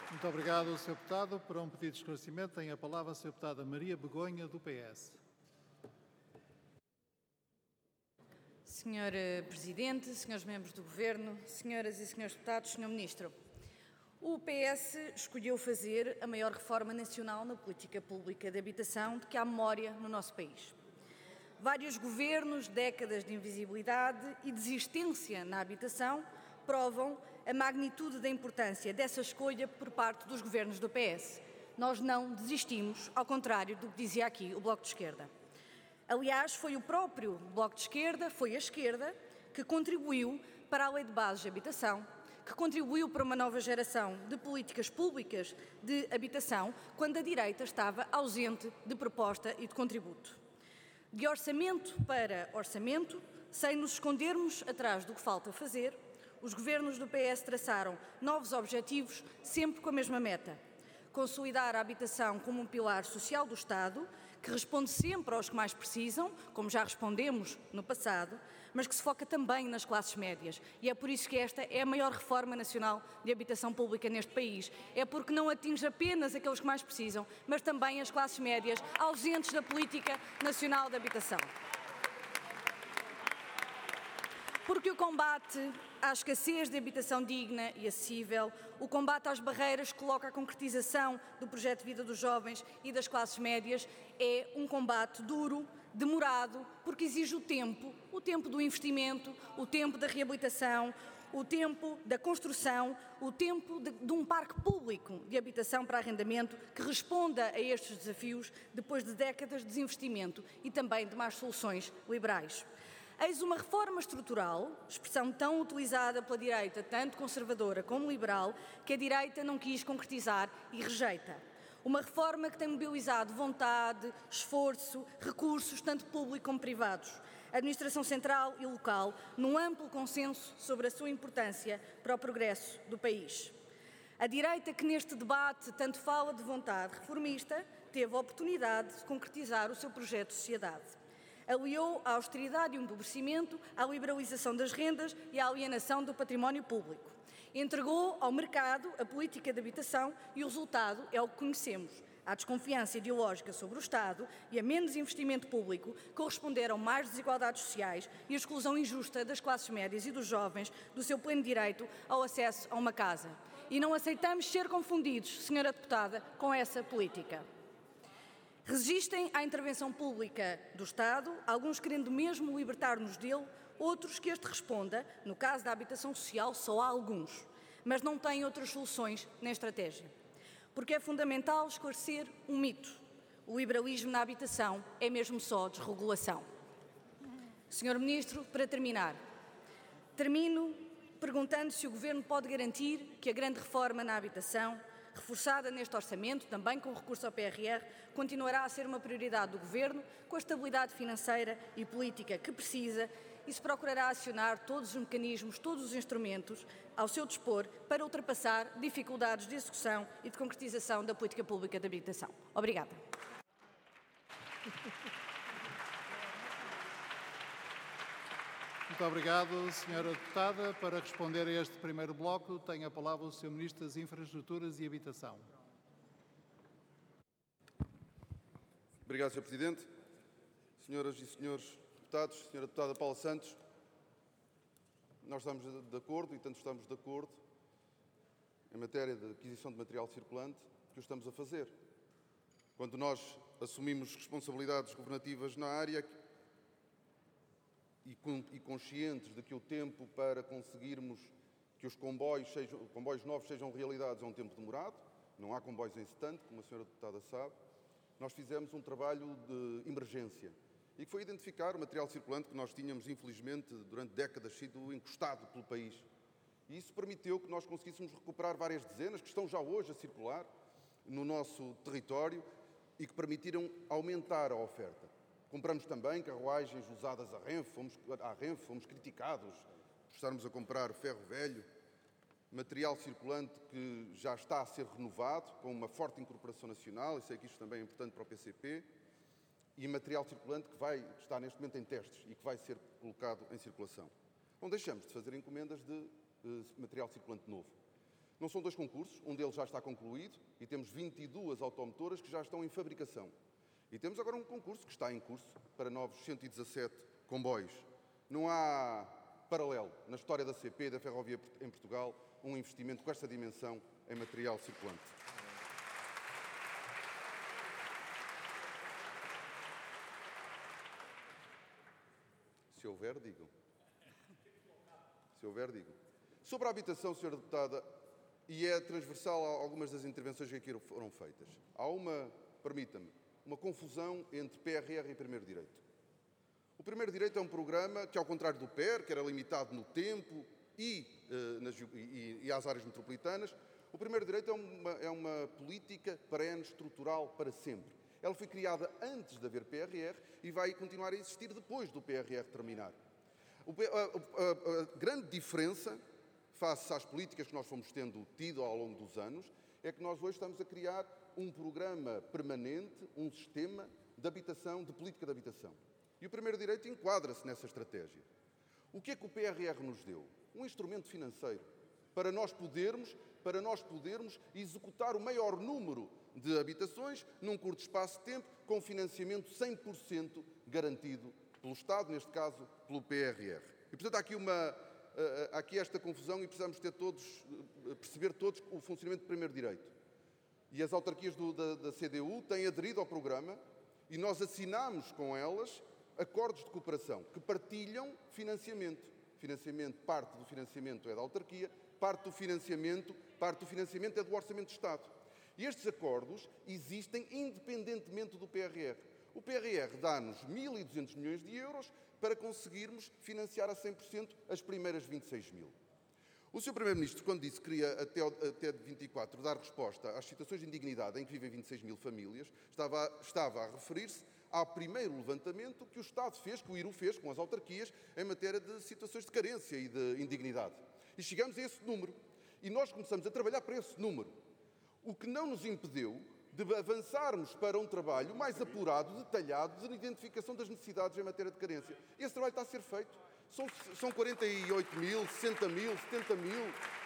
Muito obrigado, Sr. Deputado. Para um pedido de esclarecimento, tem a palavra a Sra. Deputada Maria Begonha, do PS. Senhor Presidente, senhores membros do Governo, senhoras e senhores deputados, Senhor Ministro, o PS escolheu fazer a maior reforma nacional na política pública de habitação de que há memória no nosso país. Vários governos, décadas de invisibilidade e desistência na habitação provam a magnitude da importância dessa escolha por parte dos governos do PS. Nós não desistimos, ao contrário do que dizia aqui o Bloco de Esquerda. Aliás, foi o próprio Bloco de Esquerda, foi a esquerda, que contribuiu para a Lei de Bases de Habitação, que contribuiu para uma nova geração de políticas públicas de habitação, quando a direita estava ausente de proposta e de contributo. De orçamento para orçamento, sem nos escondermos atrás do que falta fazer, os governos do PS traçaram novos objetivos, sempre com a mesma meta: consolidar a habitação como um pilar social do Estado, que responde sempre aos que mais precisam, como já respondemos no passado, mas que se foca também nas classes médias. E é por isso que esta é a maior reforma nacional de habitação pública neste país. É porque não atinge apenas aqueles que mais precisam, mas também as classes médias ausentes da política nacional de habitação. Porque o combate à escassez de habitação digna e acessível, o combate às barreiras que coloca a concretização do projeto de vida dos jovens e das classes médias é um combate duro, demorado, porque exige o tempo do investimento, o tempo da reabilitação, o tempo da construção, o tempo de um parque público de habitação para arrendamento que responda a estes desafios depois de décadas de desinvestimento e também de más soluções liberais. Eis uma reforma estrutural, expressão tão utilizada pela direita, tanto conservadora como liberal, que a direita não quis concretizar e rejeita. Uma reforma que tem mobilizado vontade, esforço, recursos, tanto públicos como privados, administração central e local, num amplo consenso sobre a sua importância para o progresso do país. A direita, que neste debate tanto fala de vontade reformista, teve a oportunidade de concretizar o seu projeto de sociedade. Aliou a austeridade e o empobrecimento à liberalização das rendas e à alienação do património público. Entregou ao mercado a política de habitação e o resultado é o que conhecemos. À desconfiança ideológica sobre o Estado e a menos investimento público corresponderam mais desigualdades sociais e a exclusão injusta das classes médias e dos jovens do seu pleno direito ao acesso a uma casa. E não aceitamos ser confundidos, Senhora Deputada, com essa política. Resistem à intervenção pública do Estado, alguns querendo mesmo libertar-nos dele, outros que este responda, no caso da habitação social, só há alguns, mas não têm outras soluções nem estratégia. Porque é fundamental esclarecer um mito: o liberalismo na habitação é mesmo só desregulação. Senhor Ministro, para terminar, termino perguntando se o Governo pode garantir que a grande reforma na habitação, reforçada neste orçamento, também com recurso ao PRR, continuará a ser uma prioridade do Governo, com a estabilidade financeira e política que precisa, e se procurará acionar todos os mecanismos, todos os instrumentos ao seu dispor para ultrapassar dificuldades de execução e de concretização da política pública de habitação. Obrigada. Muito obrigado, Sra. Deputada. Para responder a este primeiro bloco, tem a palavra o Sr. Ministro das Infraestruturas e Habitação. Obrigado, Sr. Presidente. Senhoras e senhores deputados, Sra. Deputada Paula Santos, nós estamos de acordo, e tanto estamos de acordo, em matéria de aquisição de material circulante, que o estamos a fazer. Quando nós assumimos responsabilidades governativas na área e conscientes de que o tempo para conseguirmos que os comboios novos sejam realidades é um tempo demorado, não há comboios em instante, como a Sra. Deputada sabe, nós fizemos um trabalho de emergência e que foi identificar o material circulante que nós tínhamos, infelizmente, durante décadas sido encostado pelo país. E isso permitiu que nós conseguíssemos recuperar várias dezenas, que estão já hoje a circular no nosso território e que permitiram aumentar a oferta. Compramos também carruagens usadas à Renfe, fomos criticados por estarmos a comprar ferro velho, material circulante que já está a ser renovado, com uma forte incorporação nacional, e sei que isto também é importante para o PCP, e material circulante que está neste momento em testes e que vai ser colocado em circulação. Não deixamos de fazer encomendas de material circulante novo. Não são 2 concursos, um deles já está concluído e temos 22 automotoras que já estão em fabricação. E temos agora um concurso que está em curso para novos 117 comboios. Não há paralelo na história da CP e da ferrovia em Portugal um investimento com esta dimensão em material circulante. Se houver, digam. Se houver, digam. Sobre a habitação, Sra. Deputada, e é transversal a algumas das intervenções que aqui foram feitas, há permita-me, uma confusão entre PRR e Primeiro Direito. O Primeiro Direito é um programa que, ao contrário do PER, que era limitado no tempo e às áreas metropolitanas, o Primeiro Direito é uma política perene, estrutural, para sempre. Ela foi criada antes de haver PRR e vai continuar a existir depois do PRR terminar. A grande diferença, face às políticas que nós fomos tido ao longo dos anos, é que nós hoje estamos a criar um programa permanente, um sistema de habitação, de política de habitação. E o Primeiro Direito enquadra-se nessa estratégia. O que é que o PRR nos deu? Um instrumento financeiro para nós podermos executar o maior número de habitações num curto espaço de tempo, com financiamento 100% garantido pelo Estado, neste caso pelo PRR. E, portanto, há aqui esta confusão e precisamos perceber todos o funcionamento do Primeiro Direito. E as autarquias da CDU têm aderido ao programa e nós assinamos com elas acordos de cooperação que partilham financiamento. Parte do financiamento é da autarquia, parte do financiamento é do Orçamento de Estado. E estes acordos existem independentemente do PRR. O PRR dá-nos 1.200 milhões de euros para conseguirmos financiar a 100% as primeiras 26 mil. O Sr. Primeiro-Ministro, quando disse que queria até 24 dar resposta às situações de indignidade em que vivem 26 mil famílias, estava a referir-se ao primeiro levantamento que o Estado fez, que o IRU fez com as autarquias, em matéria de situações de carência e de indignidade. E chegamos a esse número. E nós começamos a trabalhar para esse número. O que não nos impediu de avançarmos para um trabalho mais apurado, detalhado, de identificação das necessidades em matéria de carência. Esse trabalho está a ser feito. São 48 mil, 60 mil, 70 mil.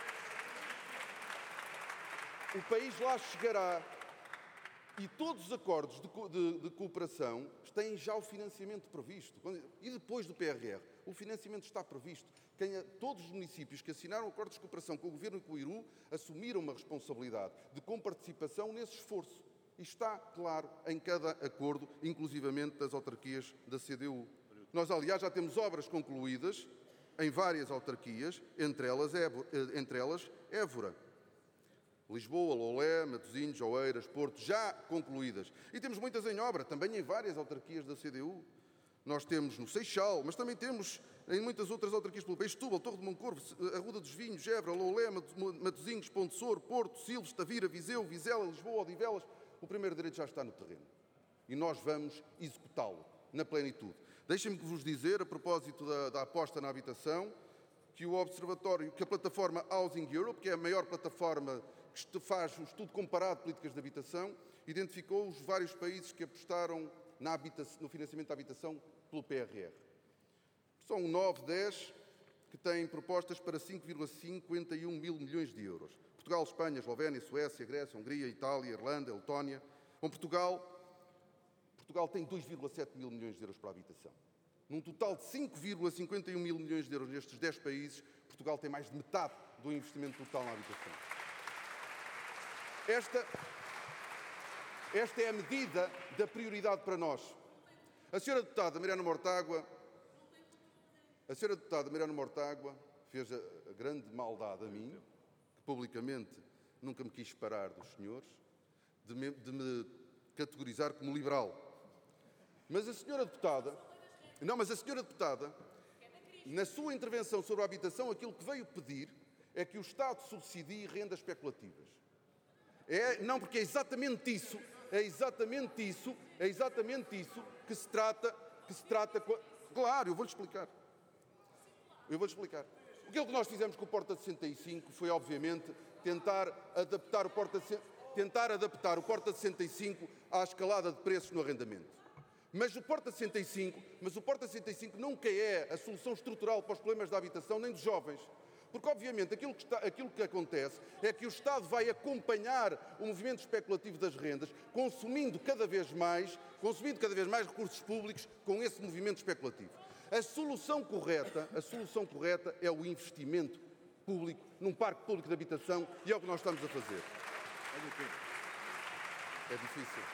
O país lá chegará. E todos os acordos de cooperação têm já o financiamento previsto. E depois do PRR, o financiamento está previsto. Todos os municípios que assinaram acordos de cooperação com o Governo e com o IRU assumiram uma responsabilidade de comparticipação nesse esforço. E está claro em cada acordo, inclusivamente das autarquias da CDU. Nós, aliás, já temos obras concluídas em várias autarquias, entre elas Évora, Lisboa, Lolé, Matosinhos, Oeiras, Porto, já concluídas. E temos muitas em obra, também em várias autarquias da CDU. Nós temos no Seixal, mas também temos em muitas outras autarquias pelo país, Setúbal, Torre de Moncorvo, Arruda dos Vinhos, Évora, Lolé, Matosinhos, Ponte Sor, Porto, Silves, Tavira, Viseu, Vizela, Lisboa, Odivelas. O Primeiro Direito já está no terreno. E nós vamos executá-lo na plenitude. Deixem-me vos dizer, a propósito da aposta na habitação, que o observatório, que a plataforma Housing Europe, que é a maior plataforma que faz um estudo comparado de políticas de habitação, identificou os vários países que apostaram no financiamento da habitação pelo PRR. São 9, 10 que têm propostas para 5,51 mil milhões de euros. Portugal, Espanha, Eslovénia, Suécia, Grécia, Hungria, Itália, Irlanda, Letónia. Bom, Portugal tem 2,7 mil milhões de euros para a habitação. Num total de 5,51 mil milhões de euros nestes 10 países, Portugal tem mais de metade do investimento total na habitação. Esta é a medida da prioridade para nós. A senhora deputada Mariana Mortágua fez a grande maldade a mim, que publicamente nunca me quis separar dos senhores, de me categorizar como liberal. Mas a senhora deputada, na sua intervenção sobre a habitação, aquilo que veio pedir é que o Estado subsidie rendas especulativas. Não, porque é exatamente isso que se trata. Claro, eu vou-lhe explicar. Aquilo que nós fizemos com o Porta 65 foi, obviamente, tentar adaptar o Porta 65 à escalada de preços no arrendamento. Mas o Porta 65 nunca é a solução estrutural para os problemas da habitação nem dos jovens. Porque, obviamente, aquilo que acontece é que o Estado vai acompanhar o movimento especulativo das rendas, consumindo cada vez mais recursos públicos com esse movimento especulativo. A solução correta é o investimento público num parque público de habitação e é o que nós estamos a fazer. É difícil.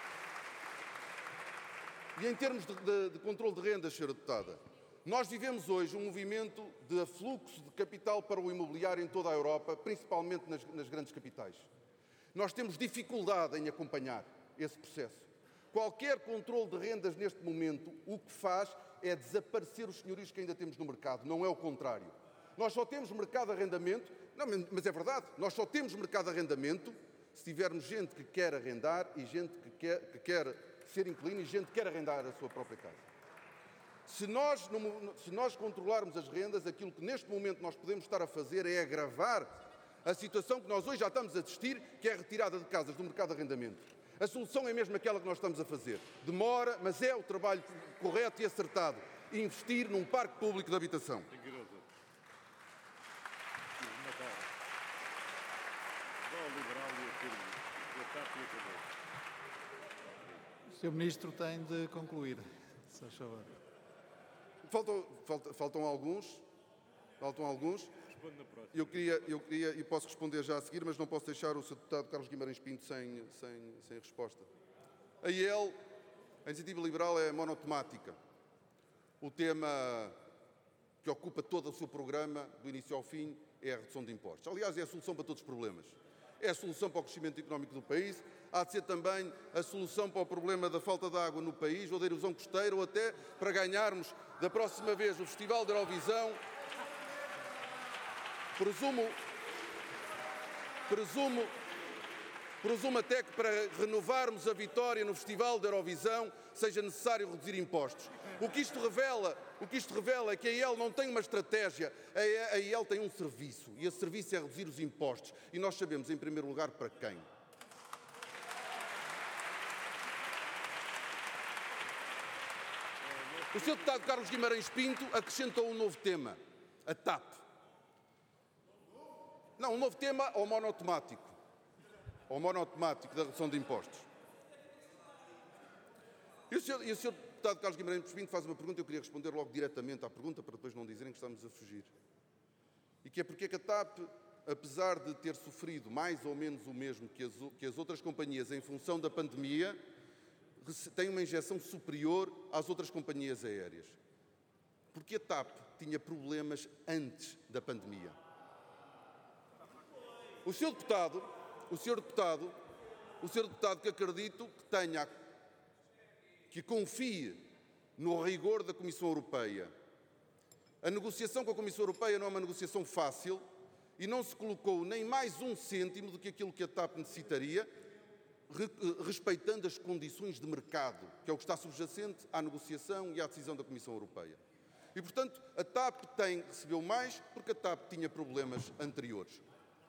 E em termos de controle de rendas, Sra. Deputada, nós vivemos hoje um movimento de afluxo de capital para o imobiliário em toda a Europa, principalmente nas grandes capitais. Nós temos dificuldade em acompanhar esse processo. Qualquer controle de rendas neste momento, o que faz é desaparecer os senhorios que ainda temos no mercado, não é o contrário. Nós só temos mercado de arrendamento, não, mas é verdade, nós só temos mercado de arrendamento se tivermos gente que quer arrendar e gente que quer ser inquilino e gente que quer arrendar a sua própria casa. Se nós controlarmos as rendas, aquilo que neste momento nós podemos estar a fazer é agravar a situação que nós hoje já estamos a assistir, que é a retirada de casas do mercado de arrendamento. A solução é mesmo aquela que nós estamos a fazer. Demora, mas é o trabalho correto e acertado. Investir num parque público de habitação. O Sr. Ministro tem de concluir, se faz favor. Faltam alguns. Eu queria, e posso responder já a seguir, mas não posso deixar o Sr. Deputado Carlos Guimarães Pinto sem resposta. A iniciativa liberal é monotemática. O tema que ocupa todo o seu programa, do início ao fim, é a redução de impostos. Aliás, é a solução para todos os problemas. É a solução para o crescimento económico do país, há de ser também a solução para o problema da falta de água no país, ou da erosão costeira, ou até para ganharmos da próxima vez o Festival da Eurovisão. Presumo até que para renovarmos a vitória no Festival da Eurovisão seja necessário reduzir impostos. O que isto revela é que a AEL não tem uma estratégia, a AEL tem um serviço, e esse serviço é reduzir os impostos. E nós sabemos, em primeiro lugar, para quem. O Sr. Deputado Carlos Guimarães Pinto acrescentou um novo tema, a TAP. Não, um novo tema ao monotemático da redução de impostos. E o Sr. Deputado Carlos Guimarães Pinto faz uma pergunta, eu queria responder logo diretamente à pergunta, para depois não dizerem que estamos a fugir. E que é porque é que a TAP, apesar de ter sofrido mais ou menos o mesmo que as outras companhias em função da pandemia, tem uma injeção superior às outras companhias aéreas. Porque a TAP tinha problemas antes da pandemia. O senhor deputado que acredito que confie no rigor da Comissão Europeia. A negociação com a Comissão Europeia não é uma negociação fácil e não se colocou nem mais um cêntimo do que aquilo que a TAP necessitaria, respeitando as condições de mercado, que é o que está subjacente à negociação e à decisão da Comissão Europeia. E, portanto, a TAP recebeu mais porque a TAP tinha problemas anteriores.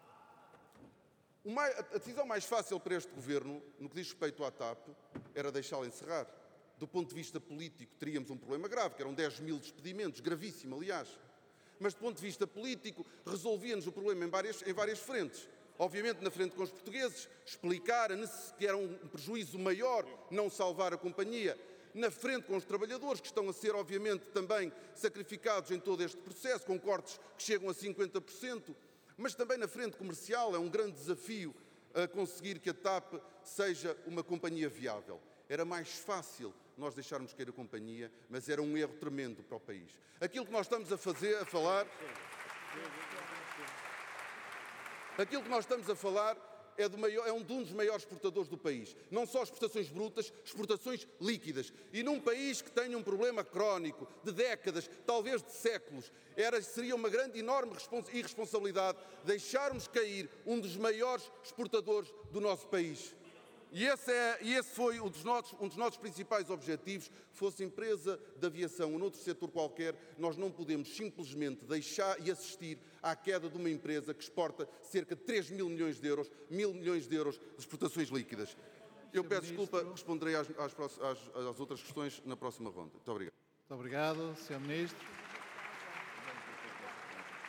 A decisão mais fácil para este Governo, no que diz respeito à TAP, era deixá-la encerrar. Do ponto de vista político, teríamos um problema grave, que eram 10 mil despedimentos, gravíssimo, aliás. Mas, do ponto de vista político, resolvia-nos o problema em várias frentes. Obviamente, na frente com os portugueses, explicar que era um prejuízo maior não salvar a companhia. Na frente com os trabalhadores, que estão a ser, obviamente, também sacrificados em todo este processo, com cortes que chegam a 50%. Mas também na frente comercial é um grande desafio a conseguir que a TAP seja uma companhia viável. Era mais fácil nós deixarmos cair a companhia, mas era um erro tremendo para o país. Aquilo que nós estamos a falar é um dos maiores exportadores do país. Não só exportações brutas, exportações líquidas. E num país que tem um problema crónico de décadas, talvez de séculos, seria uma grande, enorme irresponsabilidade deixarmos cair um dos maiores exportadores do nosso país. E esse foi um dos nossos principais objetivos. Fosse empresa de aviação ou noutro setor qualquer, nós não podemos simplesmente deixar e assistir à queda de uma empresa que exporta cerca de 3 mil milhões de euros, 1.000 milhões de euros de exportações líquidas. Eu peço desculpa, responderei às outras questões na próxima ronda. Muito obrigado. Muito obrigado, Sr. Ministro.